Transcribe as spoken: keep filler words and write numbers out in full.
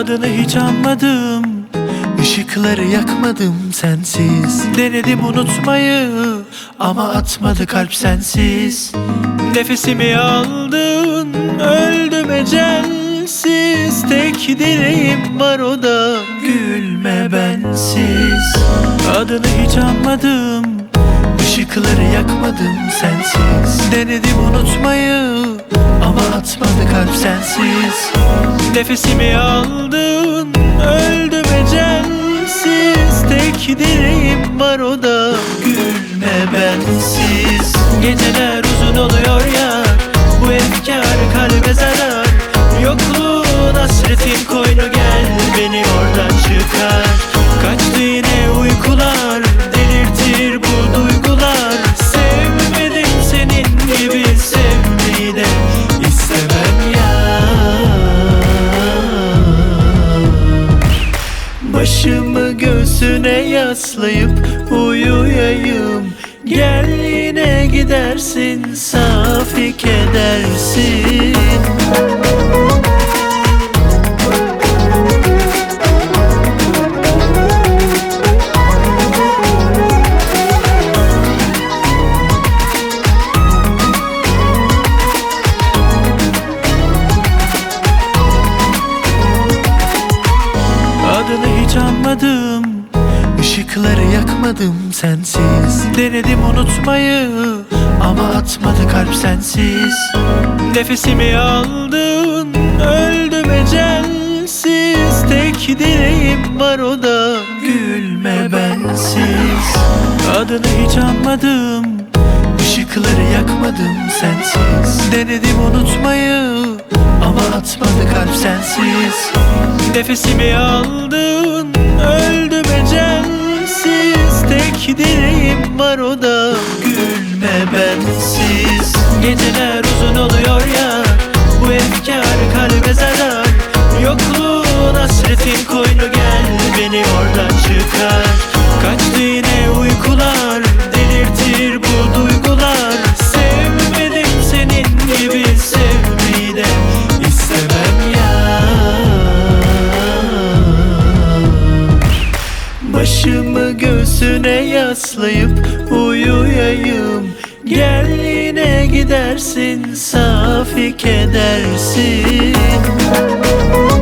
Adını hiç anmadım, ışıkları yakmadım sensiz. Denedim unutmayı ama atmadı kalp sensiz. Nefesimi aldın, öldüm ecelsiz. Tek dileğim var, o da gülme bensiz. Adını hiç anmadım, ışıkları yakmadım sensiz. Denedim unutmayı ama atmadı kalp sensiz. Nefesimi aldın, öldüm ecelsiz. Tek dileğim var, o da gülme bensiz. Geceler uzun oluyor ya, bu efkar kalbe zarar. Yokluğun hasretin koynu, gel beni oradan çıkar. Kaçtı yine uykular, delirtir bu duygular. Sevmedim senin gibi, sevmeyi de istemem ya. Başımı göğsüne yaslayıp uyuyayım. Gel yine gidersin, safik edersin. Adını hiç anmadım, ışıkları yakmadım sensiz. Denedim unutmayı ama atmadı kalp sensiz. Nefesimi aldın, öldüm ecelsiz. Tek dileğim var, o da gülme bensiz. Adını hiç anmadım, ışıkları yakmadım sensiz. Denedim unutmayı ama atmadı kalp sensiz. Nefesimi aldın, öldüm ecelsiz. Tek dileğim var, o da gülme bensiz. Geceler uzun oluyor ya, bu efkar kalbe zarar. Yokluğun hasretin koynu, gel beni oradan çıkar. Kaçtı yine uykular, delirtir bu duygular. Sevmedim senin gibi, sevmeyi de istemem ya. Başımı göğsüne yaslayıp uyuyayım. Gel yine gidersin, safik edersin.